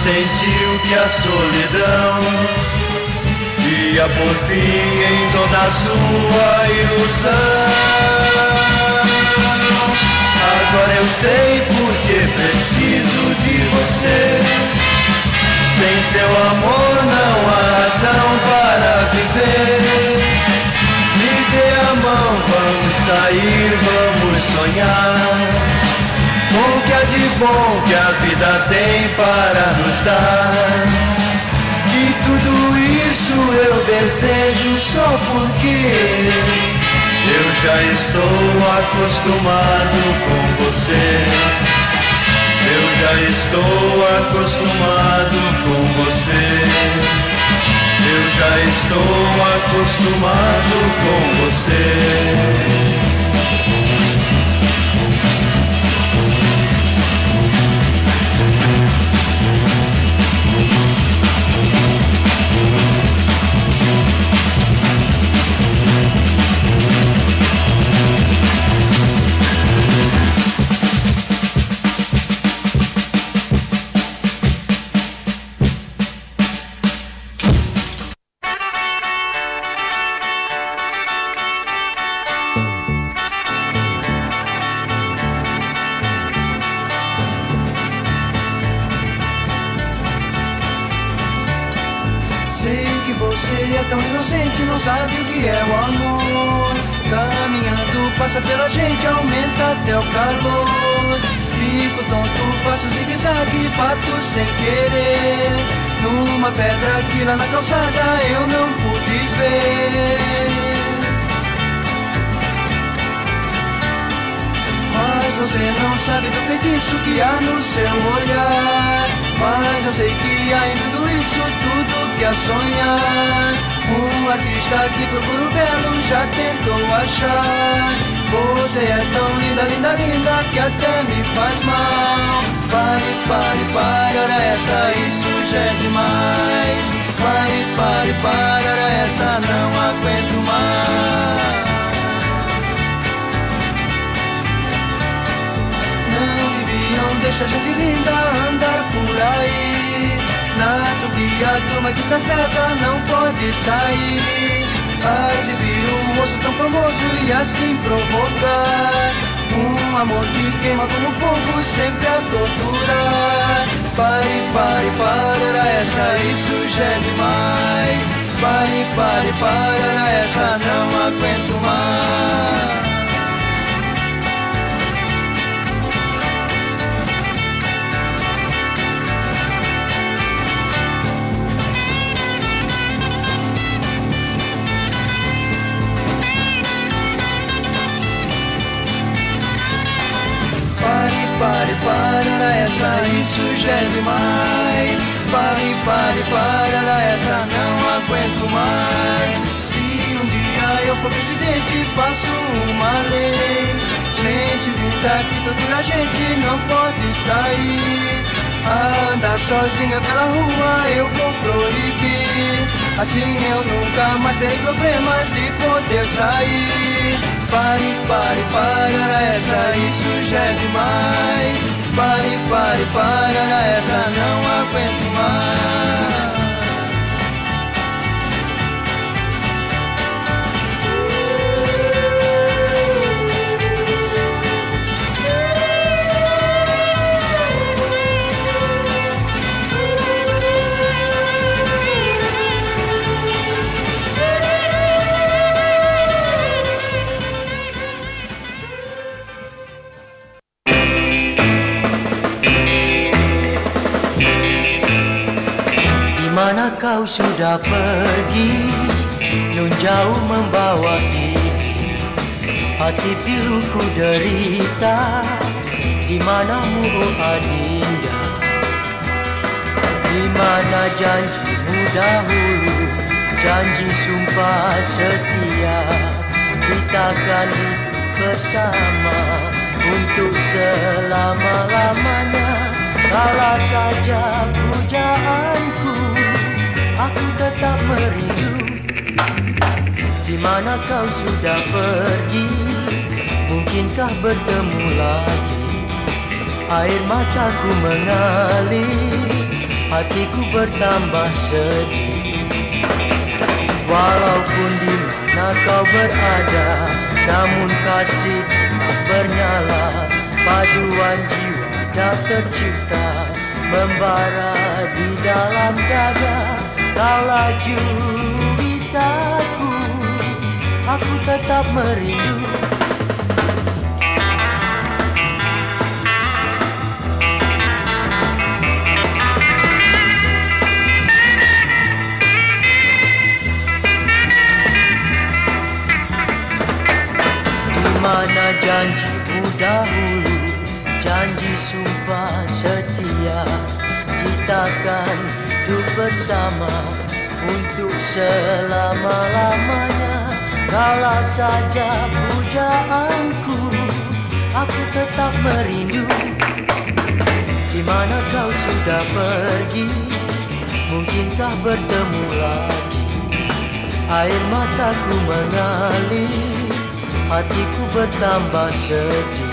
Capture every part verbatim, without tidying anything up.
sentiu que a solidão ia por fim em toda a sua ilusão. Agora eu sei porque preciso de você. Sem seu amor não há razão para viver. Me dê a mão, vamos sair, vamos sonhar com o que há de bom que a vida tem para nos dar. De tudo isso eu desejo só porque eu já estou acostumado com você. Eu já estou acostumado com você. Eu já estou acostumado com você. Você é tão inocente, não sabe o que é o amor. Caminhando, passa pela gente, aumenta até o calor. Fico tonto, faço zigue-zague, bato sem querer numa pedra que lá na calçada eu não pude ver. Mas você não sabe do feitiço que há no seu olhar. Mas eu sei que há em tudo isso tudo que há sonhar. Um artista que procura o belo já tentou achar. Você é tão linda, linda, linda que até me faz mal. Pare, pare, pare, ora essa, isso já é demais. Pare, pare, pare, ora essa, não aguento mais. Deixa a gente linda andar por aí. Na que a turma que está certa não pode sair. A exibir um rosto tão famoso e assim provocar um amor que queima como fogo, sempre a torturar. Pare, pare, pare, era essa, isso já é demais. Pare, pare, pare, era essa, não aguento mais. Pare, pare, era essa, isso já é demais. Pare, pare, pare, era essa, não aguento mais. Se um dia eu for presidente, faço uma lei. Gente vinda que tortura a gente não pode sair. A andar sozinha pela rua eu vou proibir. Assim eu nunca mais terei problemas de poder sair. Pare, pare, pare, era essa, isso já é demais. Pare, pare, pare, era essa, não aguento mais. Mana kau sudah pergi, nun jauh membawa diri. Hati piluku derita, di manamu oh adinda. Di mana janjimu dahulu, janji sumpah setia. Kita akan hidup bersama untuk selama-lamanya. Salah saja pujaanku, aku tetap merindu. Di mana kau sudah pergi, mungkinkah bertemu lagi? Air mataku mengalir, hatiku bertambah sedih. Walaupun di mana kau berada, namun kasih tak bernyala. Paduan jiwa dah tercipta, membara di dalam dada. Kau laju bitaku, aku tetap merindu. Mana janjimu dahulu, janji sumpah setia. Kita akan hidup bersama untuk selama-lamanya. Kaulah saja pujaanku, aku tetap merindu. Di mana kau sudah pergi, mungkinkah bertemu lagi? Air mataku mengalir, hatiku bertambah sedih.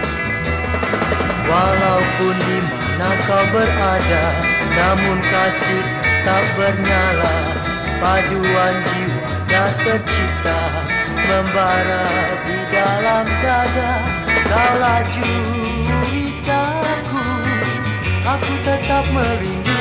Walaupun di mana kau berada, namun kasih tak bernyala. Paduan jiwa dah tercipta, membara di dalam dada. Kau laju bitaku, aku tetap merindu.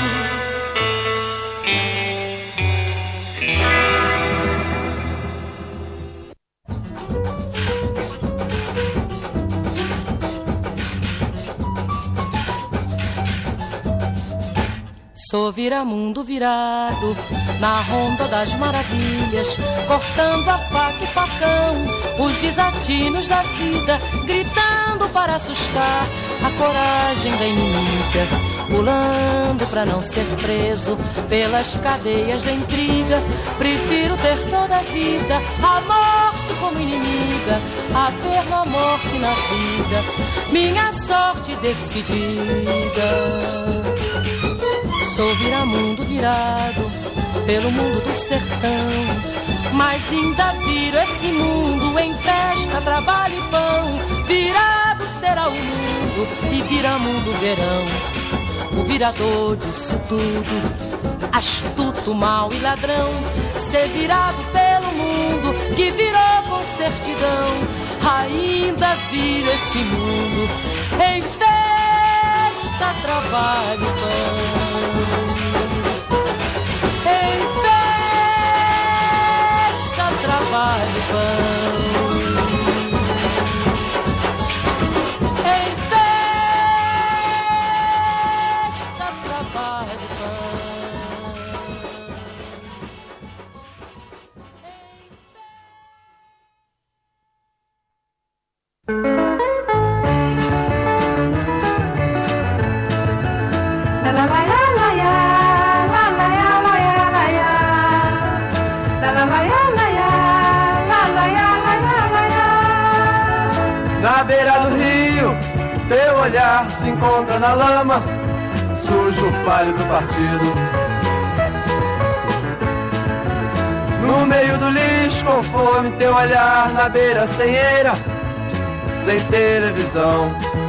Sou viramundo virado na ronda das maravilhas, cortando a faca e facão, os desatinos da vida, gritando para assustar a coragem da inimiga, pulando pra não ser preso pelas cadeias da intriga. Prefiro ter toda a vida, a morte como inimiga, a ver na morte e na vida minha sorte decidida. Sou viramundo virado pelo mundo do sertão, mas ainda viro esse mundo em festa, trabalho e pão. Virado será o mundo e viramundo verão. O virador disso tudo, astuto, mau e ladrão, ser virado pelo mundo que virou com certidão. Ainda viro esse mundo em festa, trabalho e pão. Em festa, trabalho e pão. Em festa, trabalho e pão. Na beira do rio, teu olhar se encontra na lama, sujo, pálido partido. No meio do lixo, com fome, teu olhar na beira sem eira, sem televisão.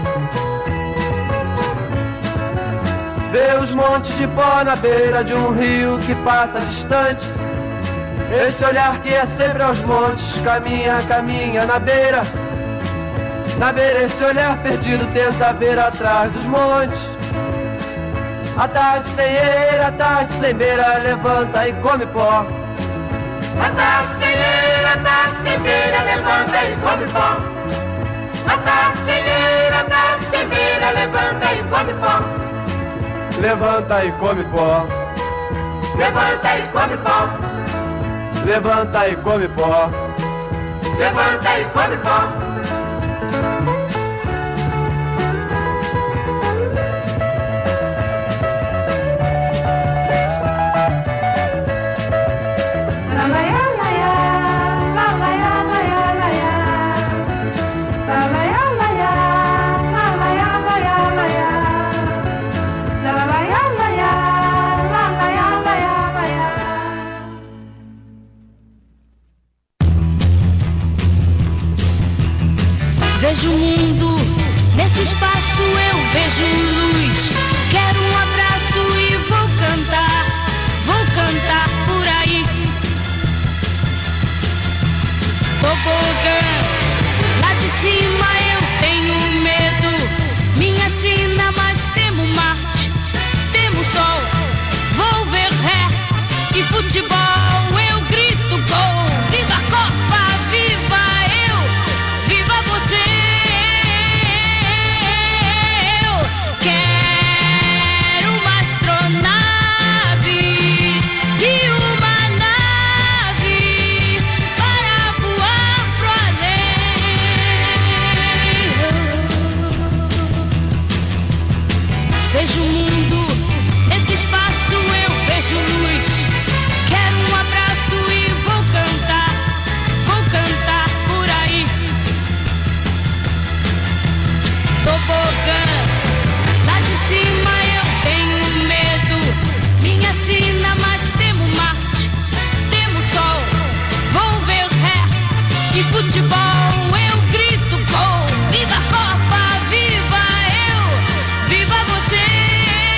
Vê os montes de pó na beira de um rio que passa distante. Esse olhar que é sempre aos montes, caminha, caminha na beira. Na beira esse olhar perdido tenta ver atrás dos montes. A tarde sem eira, a tarde sem beira, levanta e come pó. A tarde sem eira, a tarde sem beira, levanta e come pó. A tarde sem eira, a tarde sem beira, levanta e come pó. Levanta e come pó. Levanta e come pó. Levanta e come pó. Levanta e come pó. Vejo o mundo, nesse espaço eu vejo luz. Quero um abraço e vou tobogã. Lá de cima eu tenho medo, minha sina, mas temo Marte, temo Sol. Vou ver ré e futebol, eu grito gol. Viva a Copa, viva eu, viva você. Eu quero uma astronave e uma nave para voar pro além. Vejo o mundo, esse espaço eu vejo luz. Quero um abraço e vou cantar, vou cantar por aí. Tobogã, lá de cima eu tenho medo, minha sina, mas temo Marte, temo Sol. Vou ver ré e futebol, eu grito gol. Viva a Copa, viva eu, viva você.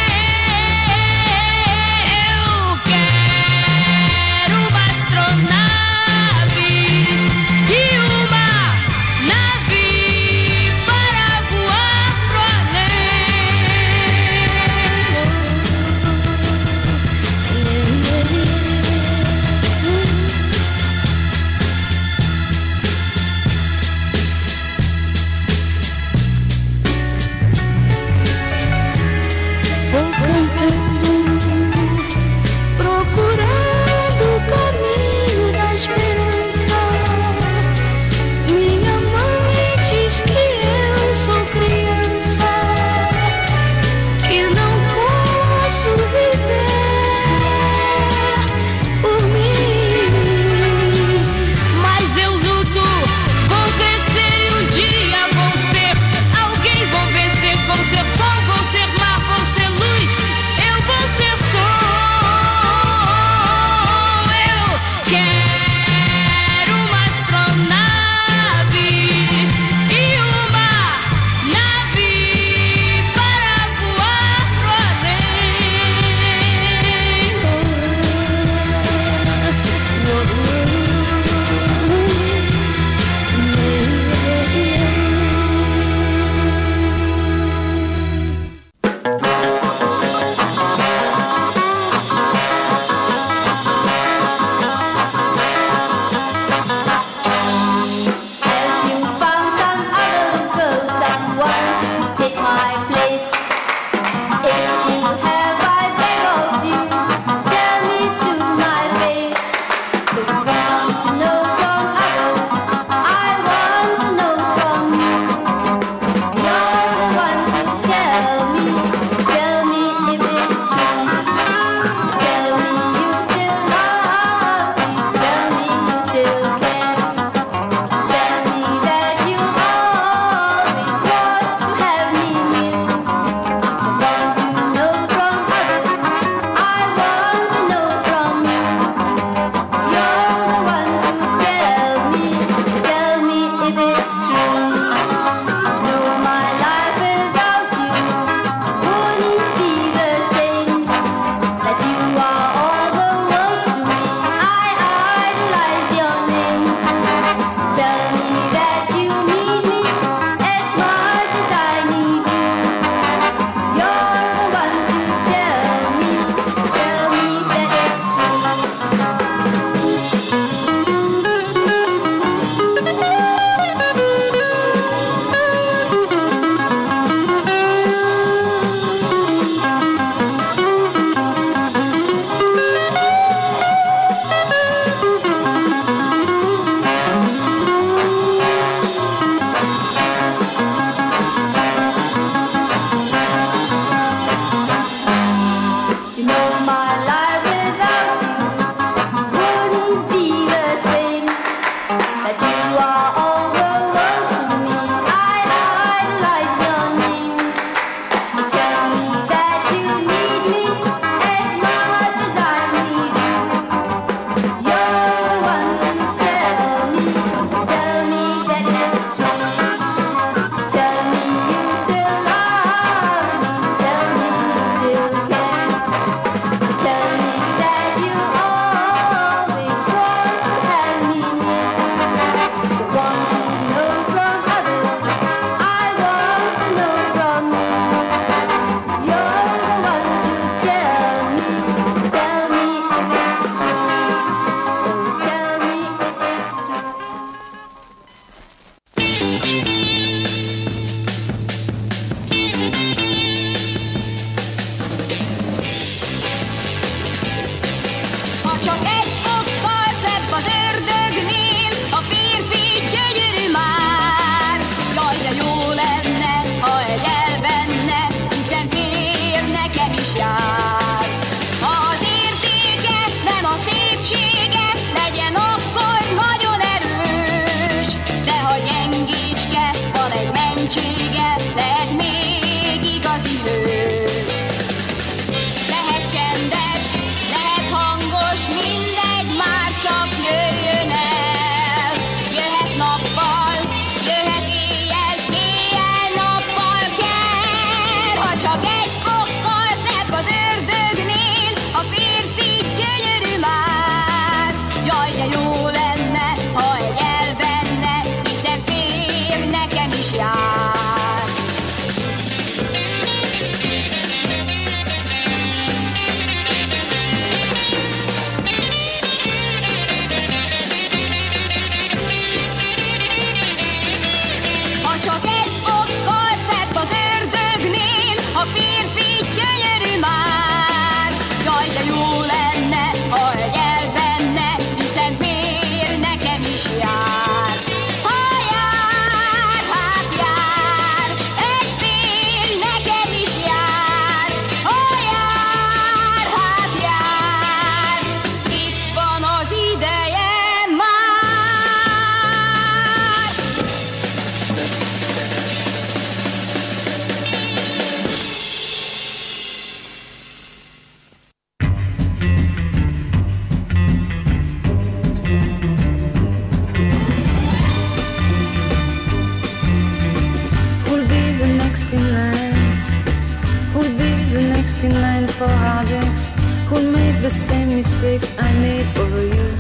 make the same mistakes I made over you?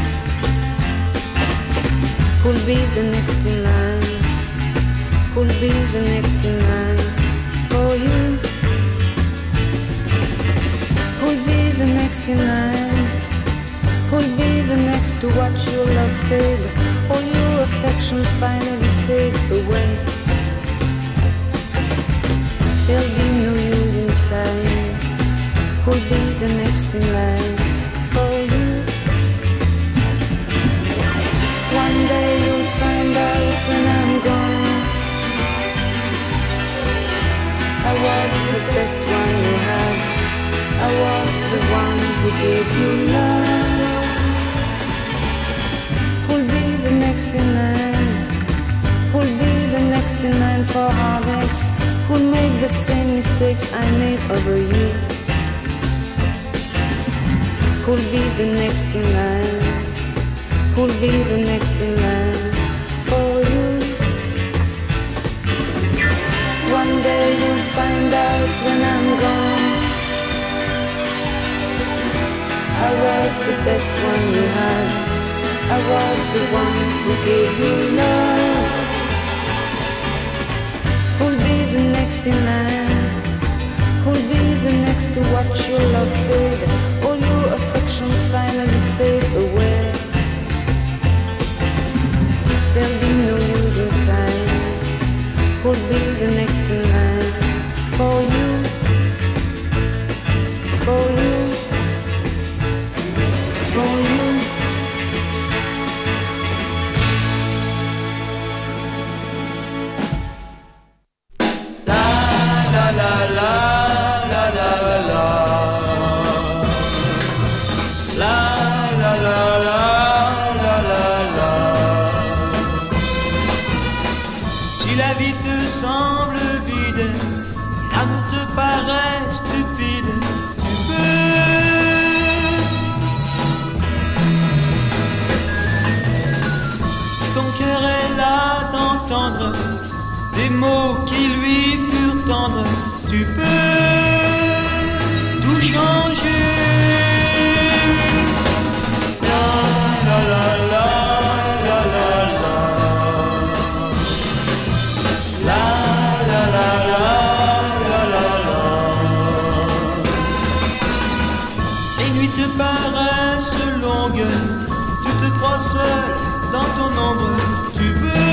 Who'll be the next in line? Who'll be the next in line for you? Who'll be the next in line? Who'll be the next to watch your love fade? All your affections finally fade away. There'll be no use in sighing. Who'll be the next in line for you? One day you'll find out when I'm gone, I was the best one you had. I was the one who gave you love. Who'll be the next in line? Who'll be the next in line for heartaches? Who'll make the same mistakes I made over you? Who'll be the next in line? Who'll be the next in line for you? One day you'll find out when I'm gone, I was the best one you had. I was the one who gave you love. Who'll be the next in line? Who'll be the next to watch your love fade? All your affections finally fade away. There'll be no use in sighing. Who'll be the next in line for you? For you? For you? La la la la la la la la la la la la la la. Si la vie te semble vide, l'amour te paraît stupide, tu peux. Si ton cœur est là d'entendre des mots qui lui furent tendres, tu peux tout changer. La la la la la la la. La la la la la la la. Les nuits te paraissent longues, tu te crois seul dans ton ombre, tu veux.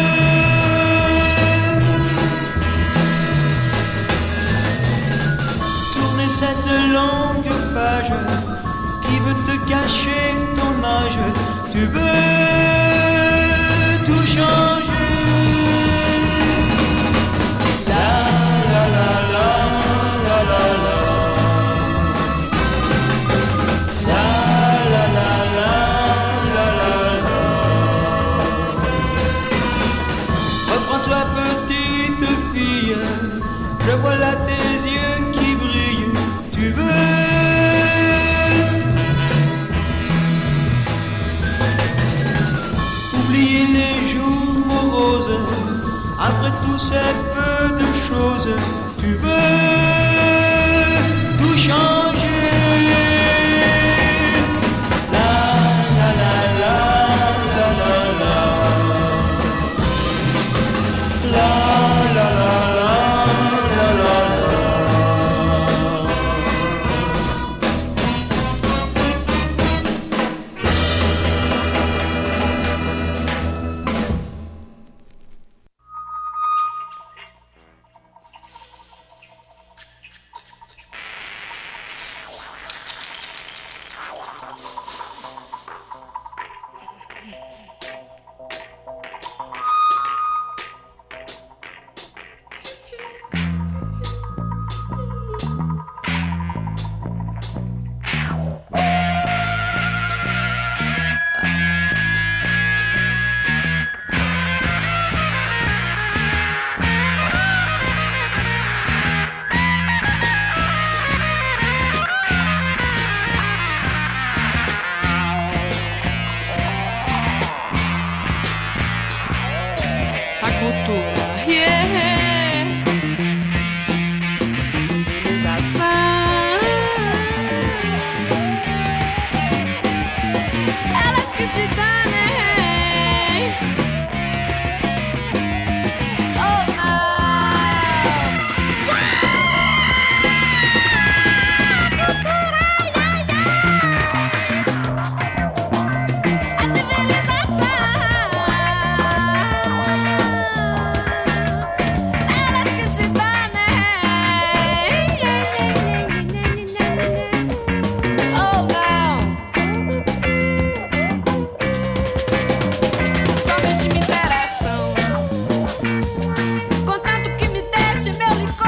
Cette longue page qui veut te cacher ton âge, tu veux tout changer. La la la la la la la. La la la la la la la. Reprends-toi petite fille, je vois là tes yeux qui brillent. Tu veux oublier les jours moroses, après tout ces peu de choses, tu veux tout changer. La la la la la la la. La la la la la la la.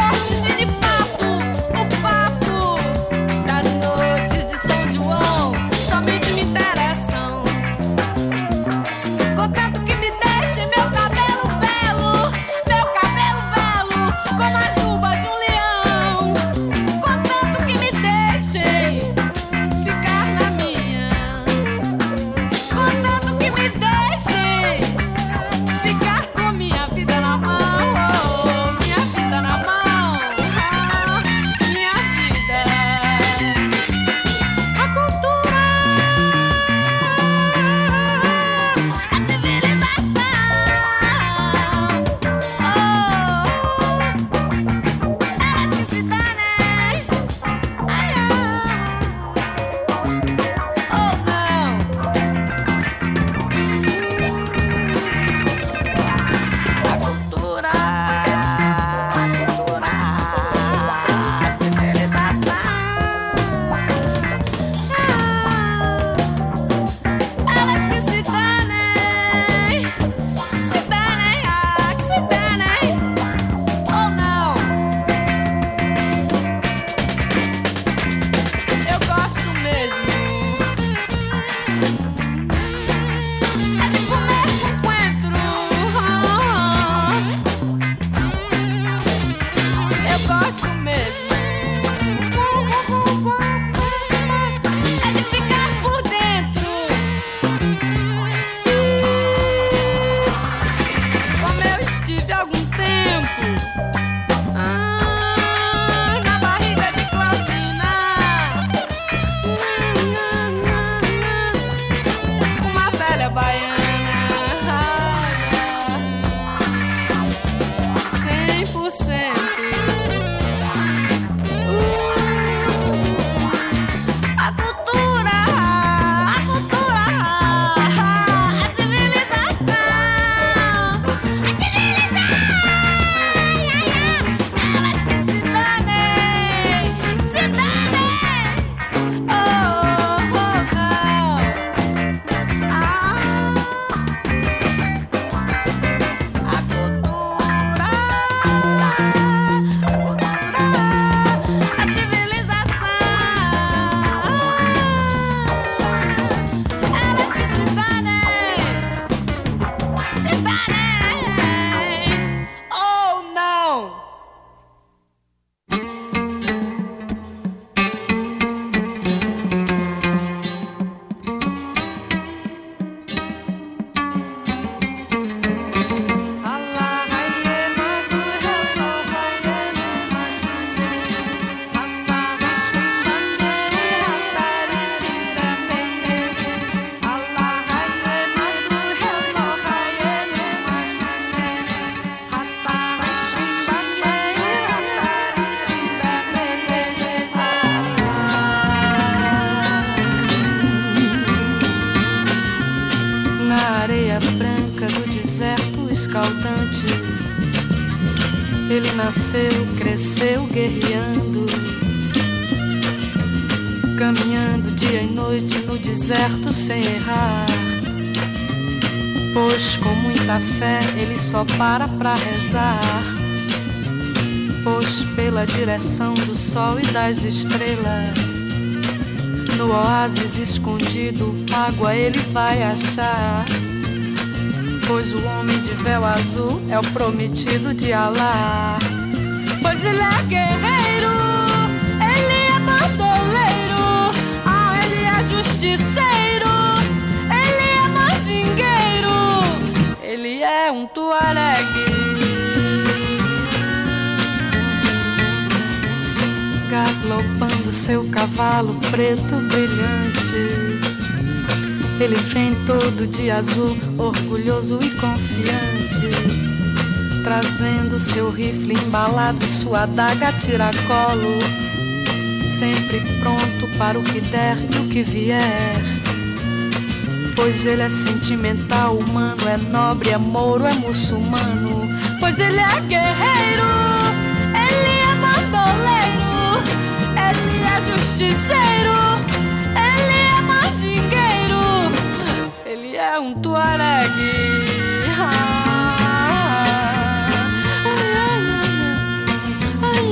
escaldante. Ele nasceu, cresceu guerreando, caminhando dia e noite no deserto sem errar. Pois com muita fé ele só para pra rezar. Pois pela direção do sol e das estrelas, no oásis escondido, água ele vai achar. Pois o homem de véu azul é o prometido de Alá. Pois ele é guerreiro, ele é bandoleiro, ah, ele é justiceiro, ele é mandingueiro, ele é um tuaregue. Galopando seu cavalo preto brilhante, ele vem todo de azul, orgulhoso e confiante, trazendo seu rifle embalado e sua adaga a tiracolo, sempre pronto para o que der e o que vier. Pois ele é sentimental, humano, é nobre, é mouro, é muçulmano. Pois ele é guerreiro, ele é bandoleiro, ele é justiceiro, ele é mandingueiro, ele é um tuaregue. Ah, ai, ai, ai, ai,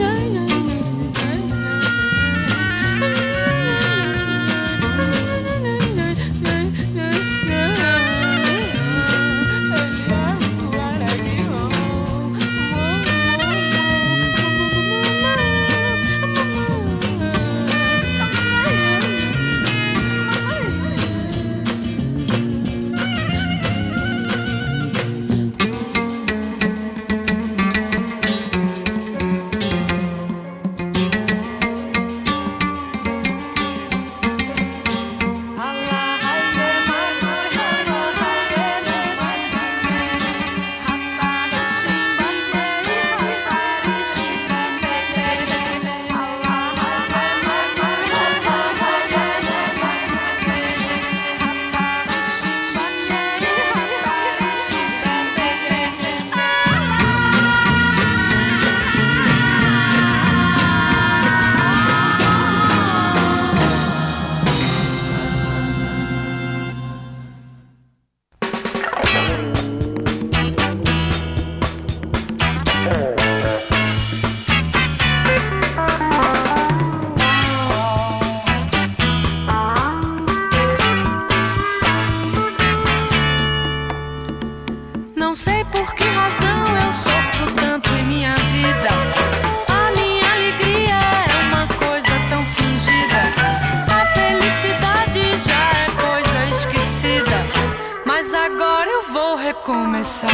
começar.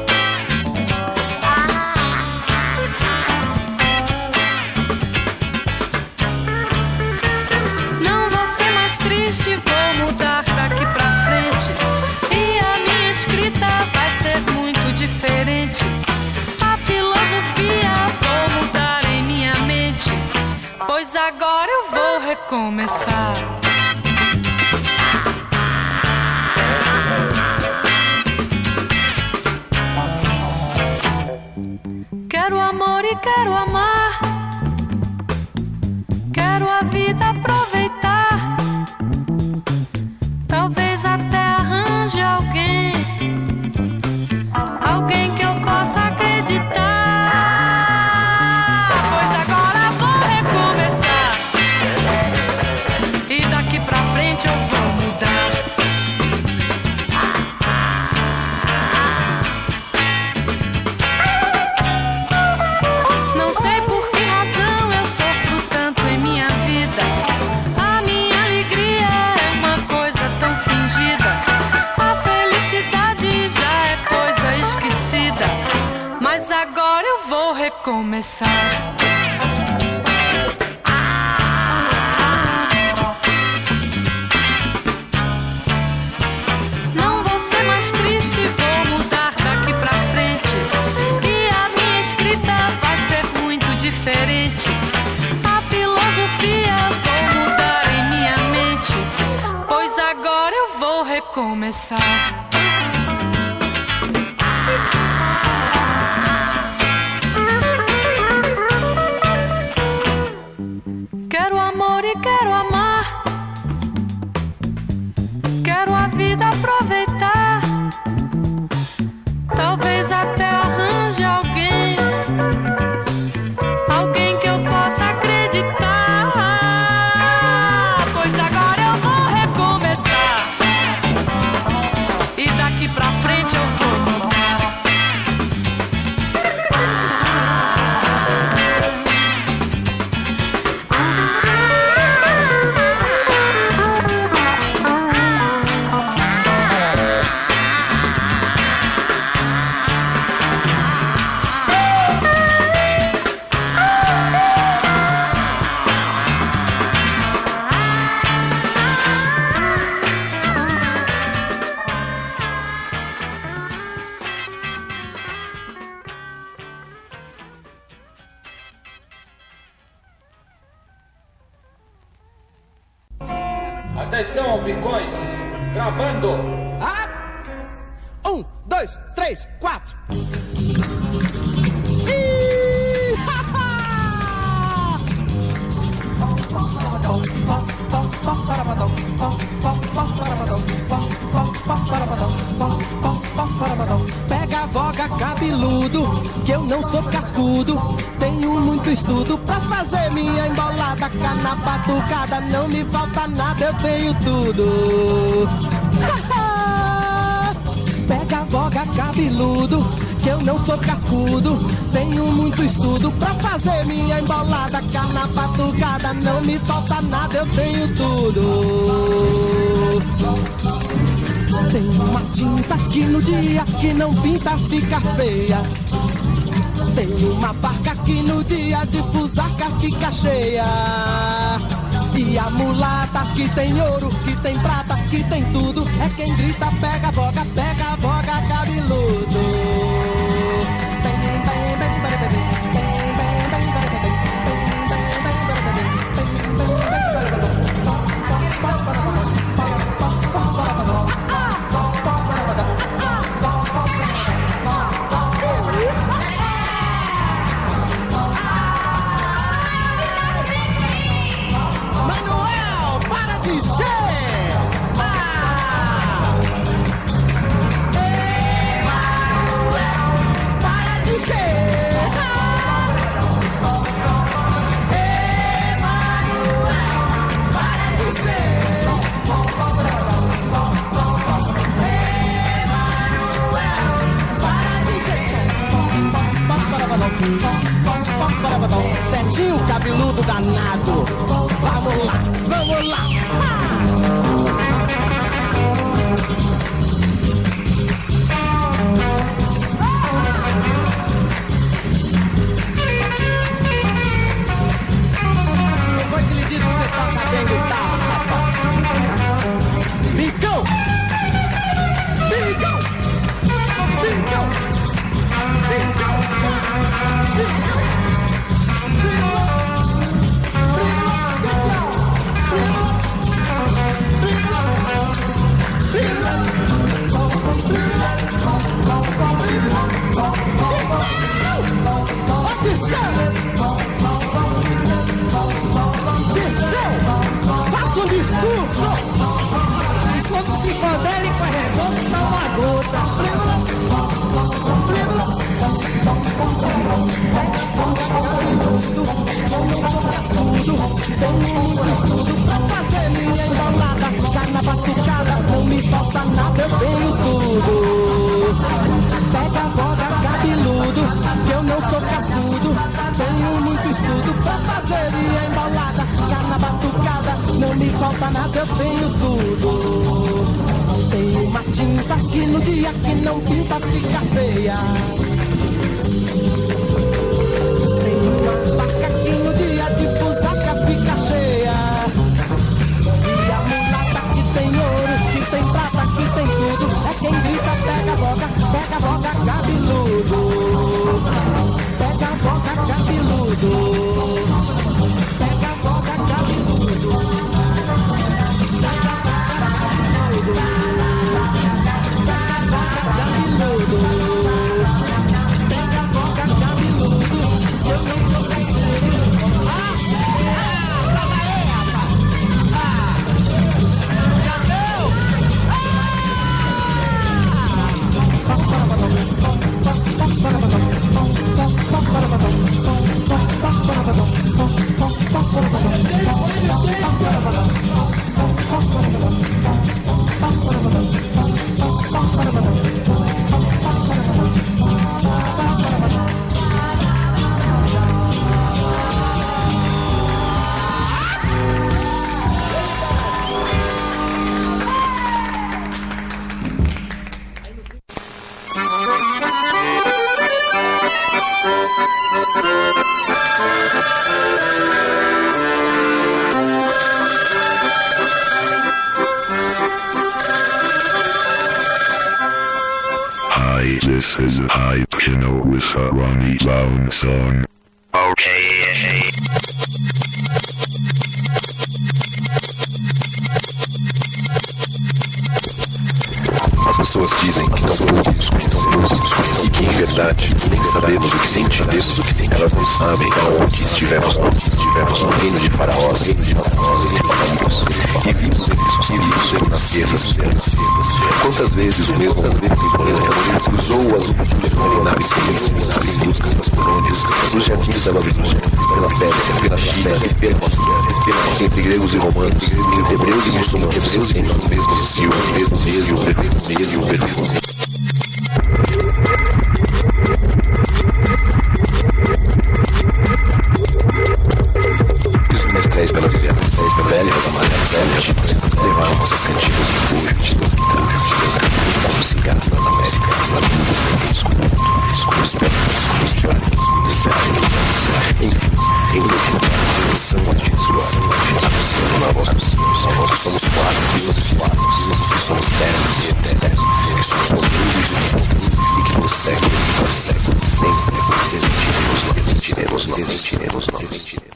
Não vou ser mais triste, vou mudar daqui pra frente. E a minha escrita vai ser muito diferente. A filosofia vou mudar em minha mente, pois agora eu vou recomeçar. Quero amor e quero amar. Quero a vida aproveitar. Talvez até arranje alguém, alguém que eu possa acreditar. Pois agora vou recomeçar. E daqui pra frente eu vou mudar. Não sei por que razão eu sofro tanto em minha vida. A minha alegria é uma coisa tão fingida. A felicidade já é coisa esquecida. Mas agora eu vou recomeçar. Não vou ser mais triste, vou mudar daqui pra frente. E a minha escrita vai ser muito diferente. A filosofia vou mudar em minha mente, pois agora eu vou recomeçar. Quero amor e quero amar. Quero a vida aproveitar. Talvez até arranje alguém, alguém que eu possa acreditar. Pois agora eu vou recomeçar. E daqui pra frente eu vou mudar. Atenção, Picões, gravando. Ah! Um, dois, três, quatro. Ih, ha, ha! Pega a voga, cabeludo, que eu não sou cascudo. Tenho muito estudo pra fazer minha embolada. Cana batucada, não me falta nada, eu tenho tudo. Pega a voga, cabeludo, que eu não sou cascudo. Tenho muito estudo pra fazer minha embolada. Cana batucada, não me falta nada, eu tenho tudo. Tem uma tinta que no dia que não pinta fica feia. Tem uma barca que no dia de fusaca fica cheia. E a mulata que tem ouro, que tem prata, que tem tudo, é quem grita, pega a boga, pega a boga, cabeludo. Manuel, para de ser! Ah! Ei, Manuel, para de ser! Ei, Manuel, para de ser! Ei, Manuel, para de ser! Serginho cabeludo danado! Vamos lá, vamos lá! Ah! Tenho muito estudo pra fazer minha embolada. Carna batucada, não me falta nada, eu tenho tudo. Pega a boga, cabeludo, que eu não sou cascudo. Tenho muito estudo pra fazer minha embolada. Carna batucada, não me falta nada, eu tenho tudo. Tenho uma tinta que no dia que não pinta fica feia. Tenho uma faca que no dia de fusaca fica cheia. E a mulata que tem ouro, que tem prata, que tem tudo, é quem grita pega a boca, pega a boca cabeludo. Pega a boca cabeludo. Pega a boca cabeludo. Pega a boca cabeludo. Pega a boca cabeludo, eu não sou cabeludo. Ah, ah, rapaz, ah, já deu, This is a hype channel with a Ronnie Down song. Okay. As pessoas dizem que não podemos conhecer e que em verdade nem sabemos o que sentimos, o que sentimos. Elas não sabem que estivemos no reino de faraós, reino de faraós, e vimos entre os filhos nascer das montanhas. Quantas vezes o mesmo cruzou as inomináveis planícies em busca das colônias, nos jardins da Babilônia, pela Pérsia, pela China, pela entre gregos e romanos, entre hebreus e muçulmanos, entre os mesmos cios, os mesmos meios, os mesmos meios, os mesmos. Três pelas velhas, três pelas velhas, amarelas, velhas, levavam essas cantigas de couro, de duas guitarras, como cigarros nas Américas, as lagoas, os contos, os pedras, os diários, os diários, enfim, em definitiva, são a Jesus, anunciando na voz dos céus, que somos quatro, que somos quatro, que somos ternos e eternos, que somos humanos e somos humanos, e que por séculos e por séculos, sempre resistiremos, não resistiremos, não resistiremos, não resistiremos.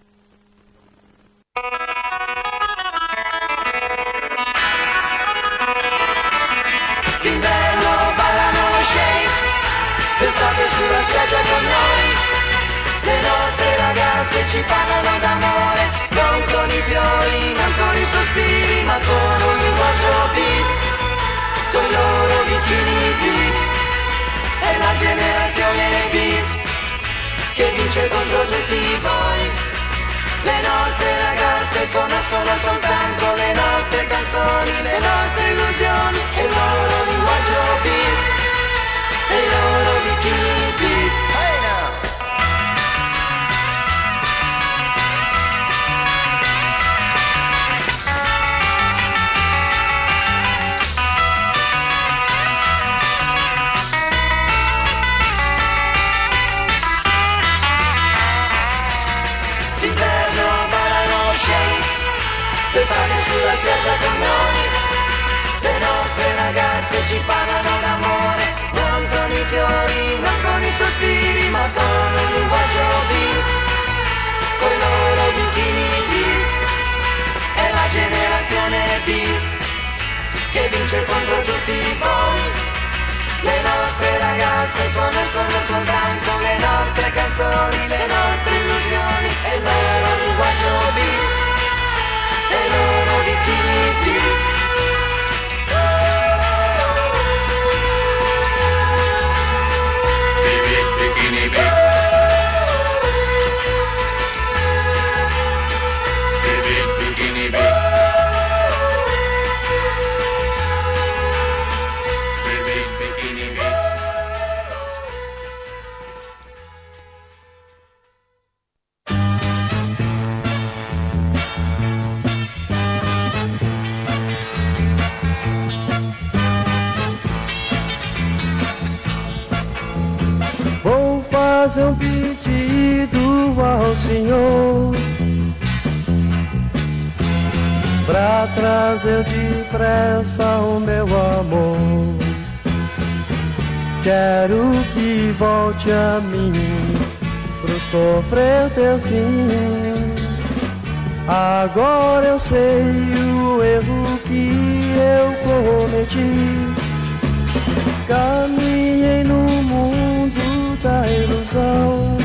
Estate sulla spiaggia con noi, le nostre ragazze ci parlano d'amore, non con i fiori, non con i sospiri, ma con un linguaggio beat, con i loro bikini beat, è la generazione beat, che vince contro tutti voi. Le nostre ragazze conoscono soltanto le nostre canzoni, le nostre illusioni, e il loro linguaggio beat, e i loro bikini beat. Hey now! D'inverno ballano shake, d'estate sulla spiaggia con noi, le nostre ragazze ci parlano d'amore, non con i fiori, non con i sospiri, ma con un linguaggio beat, con i loro bikini beat, è la generazione beat, che vince contro tutti voi. Le nostre ragazze conoscono soltanto le nostre canzoni, le nostre illusioni, e il loro linguaggio beat, e i loro bikini beat. Bikini beat. fazer um pedido ao Senhor, pra trazer depressa o meu amor. Quero que volte a mim, pro sofrer teu fim. Agora eu sei o erro que eu cometi. Caminhei no mundo da ilusão,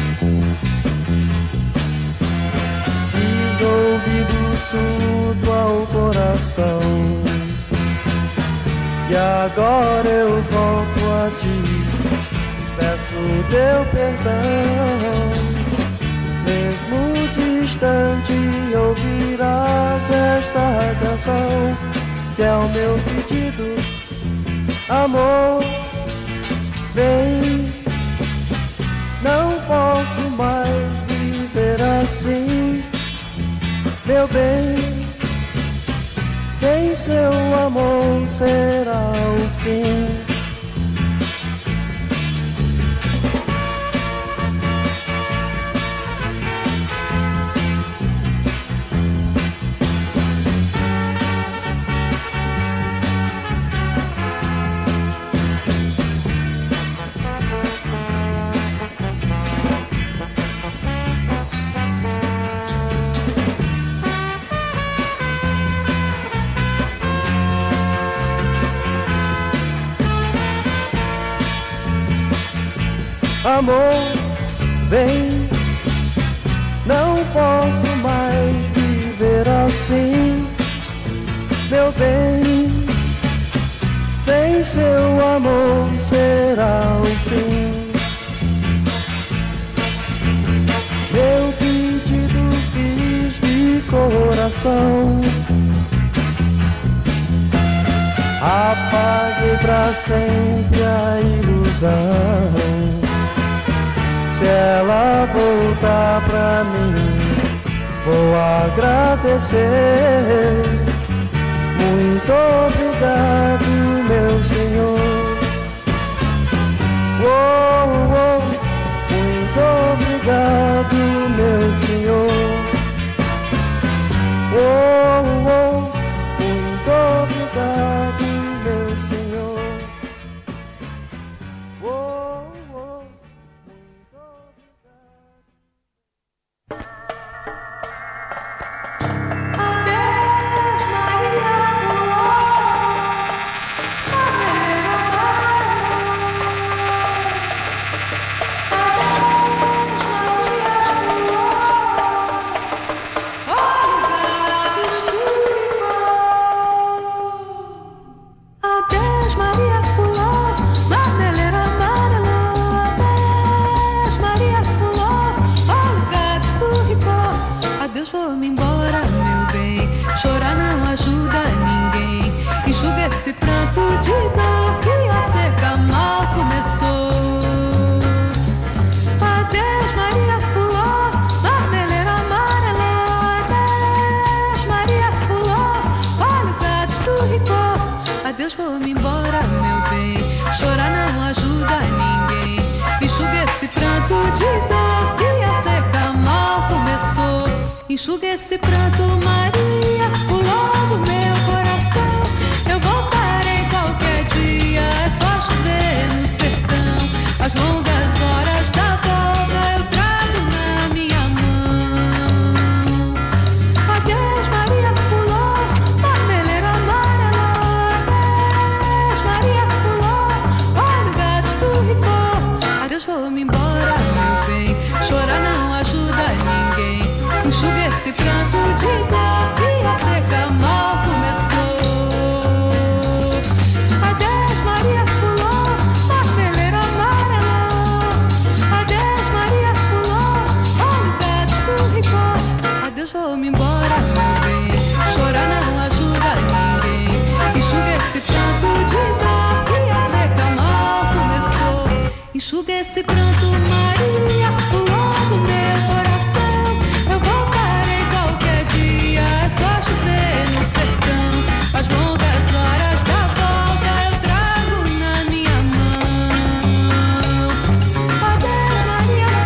fiz ouvido surdo ao coração. E agora eu volto a ti, peço teu perdão. Mesmo distante ouvirás esta canção, que é o meu pedido. Amor, vem, não posso mais viver assim, meu bem. Sem seu amor será o fim. Amor, vem, não posso mais viver assim, meu bem. Sem seu amor será o fim. Meu pedido fiz de coração, apaguei pra sempre a ilusão. Se ela voltar pra mim, vou agradecer. Muito obrigado, meu Senhor. Oh, oh, muito obrigado, meu Senhor. Oh, oh, muito obrigado, meu Senhor. Oh, oh. Vou-me embora, meu bem. Chorar não ajuda ninguém. Enxuga esse pranto de dor que a seca mal começou. Adeus, Maria Fulô, marmeleiro amarelo. Adeus, Maria Fulô, olha o gado do Ricô. Adeus, vou-me embora, meu bem. Chorar não ajuda ninguém. Enxuga esse pranto de dor que a seca mal começou. Enxuga esse pranto, Maria, pulou do meu coração. Eu voltarei qualquer dia, é só chover no sertão. As longas horas da volta eu trago na minha mão. Adeus, Maria, pulou, marmeleiro amarelo. Adeus, Maria, pulou, olha o gato do Ricô. Adeus, vou-me embora, meu bem. Chorar não ajuda ninguém. Enxuga esse pranto de dor que a seca mal começou. Adeus, Maria Fulô, marmeleiro amarelo. Adeus, Maria Fulô, olha o gado do Ricô. Adeus, vou-me embora, meu bem. Chorar não ajuda ninguém. Enxuga esse pranto de dor que a seca mal começou. Enxuga esse pranto, Maria Fulô, do meu coração. Eu voltarei qualquer dia, é só chover no sertão. As longas horas da volta eu trago na minha mão. Adeus, Maria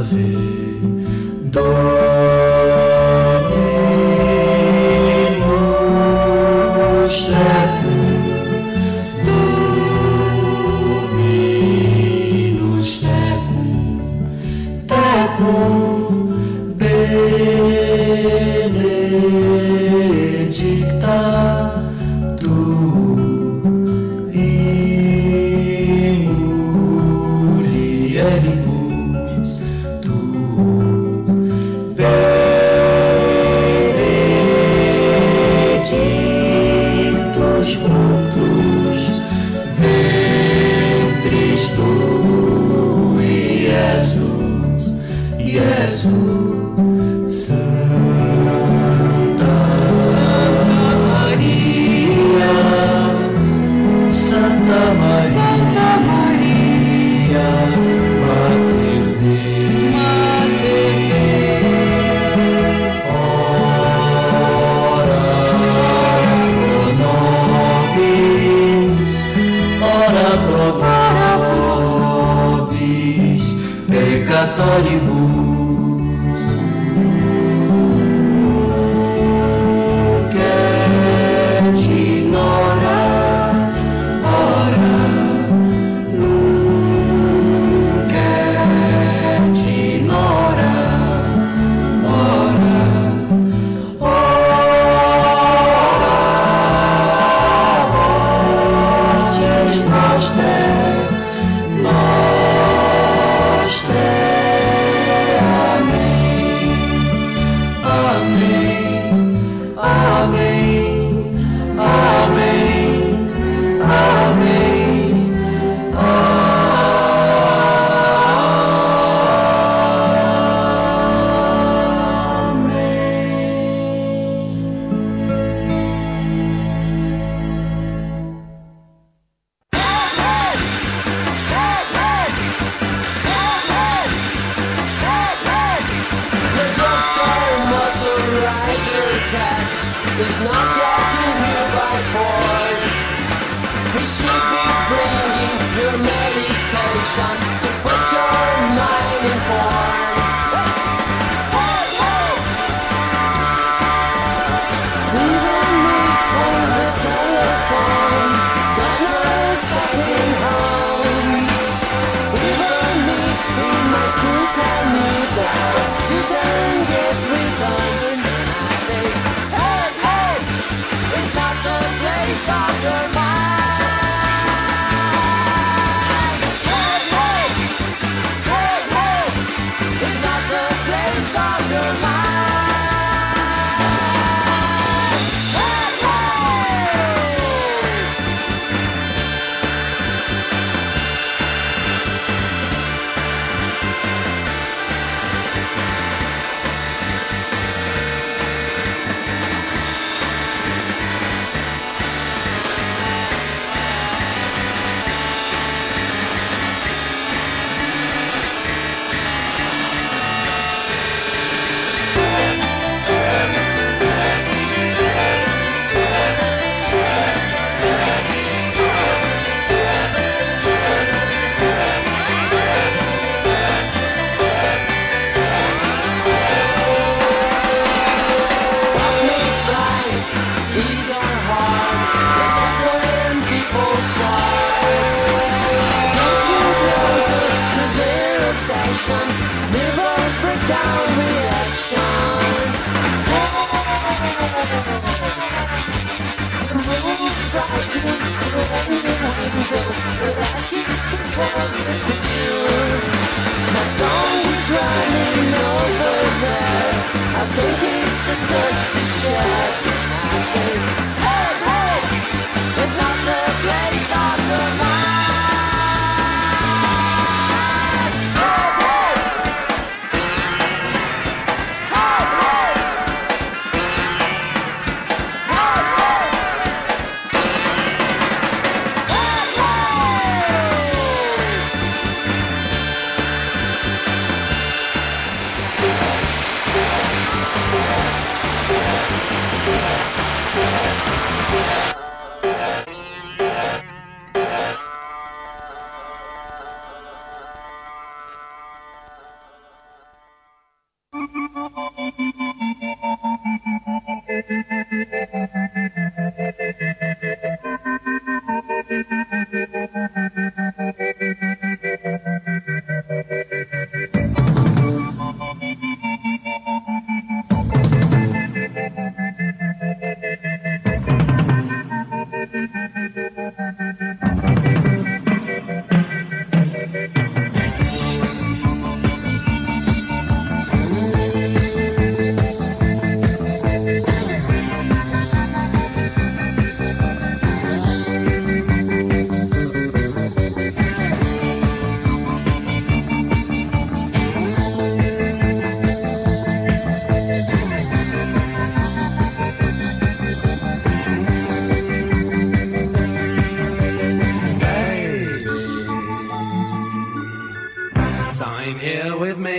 Yeah.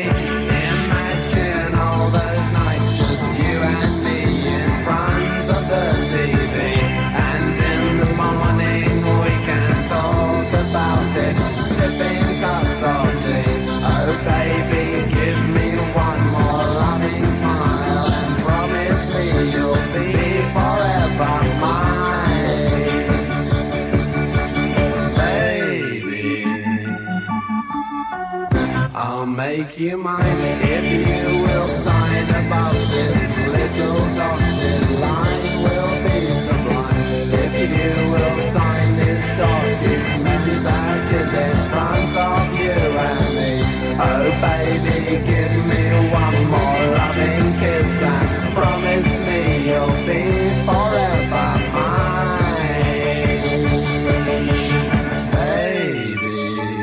Imagine all those nights, just you and me in front of the T V. And in the morning we can talk about it, sipping cups of tea. Oh baby, give me one more loving smile and promise me you'll be forever mine. Baby, I'll make you mine if you will sign above this little dotted line. Will be sublime if you will sign this document that is in front of you and me. Oh baby, give me one more loving kiss and promise me you'll be forever mine. Baby,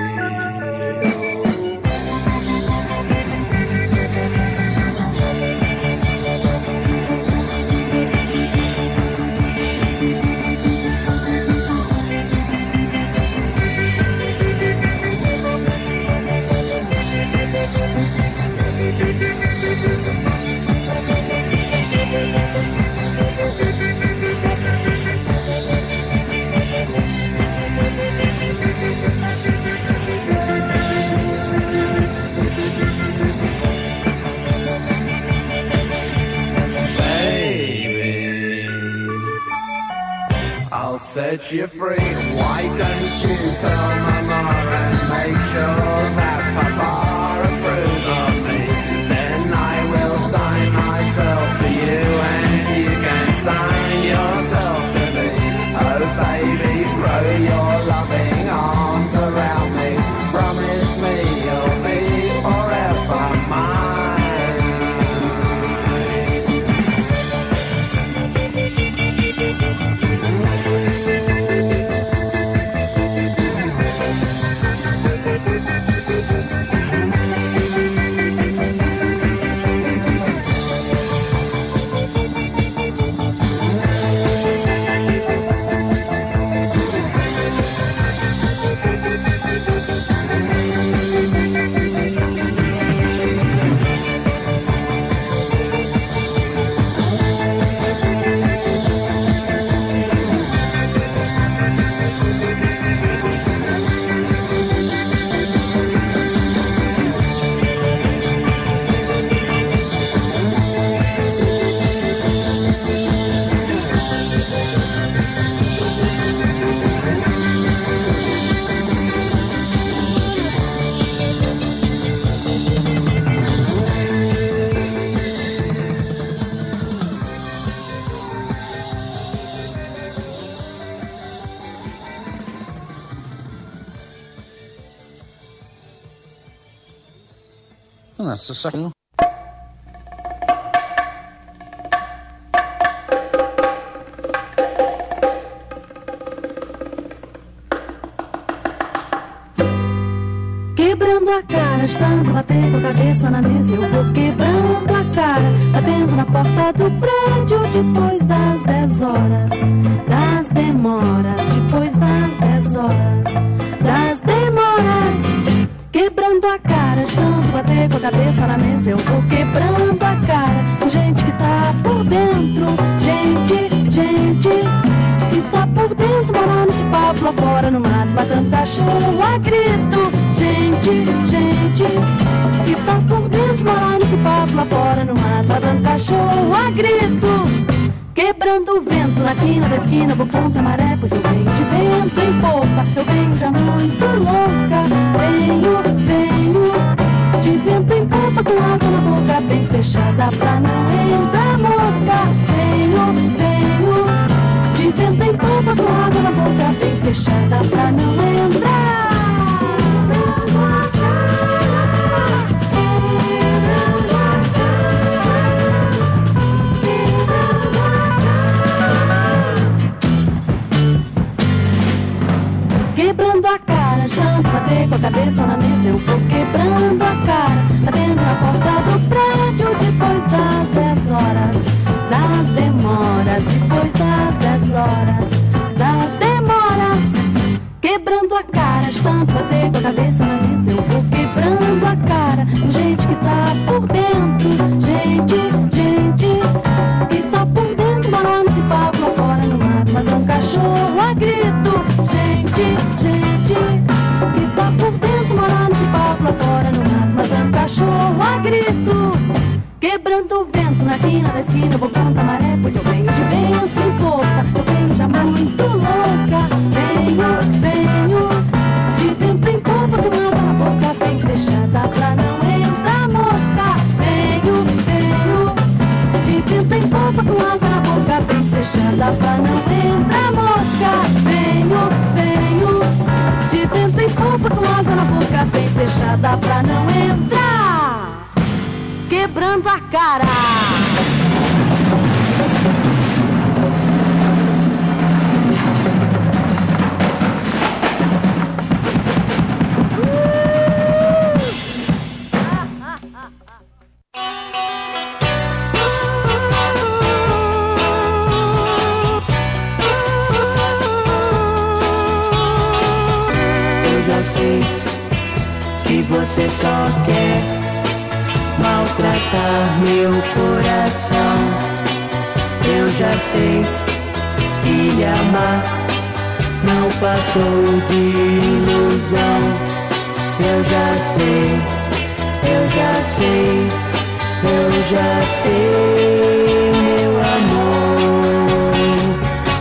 I'll set you free. Why don't you tell Mama and make sure that Papa approves of me? Then I will sign myself to you and you can sign yourself to me. Oh baby, throw your loving arms around me. Promise me you'll be forever mine. That's a second. Quebrando a cara, estando batendo a cabeça na mesa, eu vou quebrando a cara, batendo na porta do prédio depois das dez horas, das demoras, depois das dez horas, das demoras. Quebrando a cara, estando bater com a cabeça na mesa, eu vou quebrando a cara com gente que tá por dentro, gente, gente que tá por dentro, morando nesse papo lá fora no mato, matando cachorro a grito. Gente, gente que tá por dentro, morando nesse papo lá fora no mato, matando cachorro a grito. Quebrando o vento na quina da esquina, vou contra a maré, pois eu venho de vento em popa. Eu venho já muito louca, venho, venho de vento em popa, com água na boca bem fechada pra não entrar mosca. Venho, venho de vento em popa, com água na boca bem fechada pra não entrar. Quebrando a cara, achando bater com a cabeça na mesa, eu vou quebrando a cara, batendo na porta do prédio depois das dez horas, das demoras, depois das dez horas, das demoras. Quebrando esquina da esquina eu vou contra a maré, pois eu venho de vento em popa, eu venho já muito louca. Venho, venho, de vento em popa, com água na boca bem fechada pra não entrar mosca. Venho, venho, de vento em popa, com água na boca bem fechada pra não entrar mosca. Venho, venho, de vento em popa, com água na boca bem fechada pra não entrar, quebrando a cara. Já sei que você só quer maltratar meu coração. Eu já sei que lhe amar não passou de ilusão. Eu já sei, eu já sei, eu já sei, meu amor.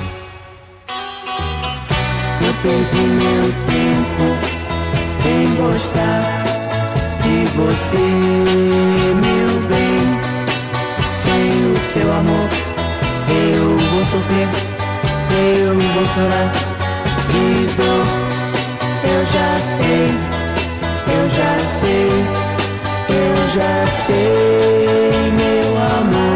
Eu perdi meu tempo em gostar de você, meu bem. Sem o seu amor eu vou sofrer, eu vou chorar de dor. Eu já sei, eu já sei, eu já sei.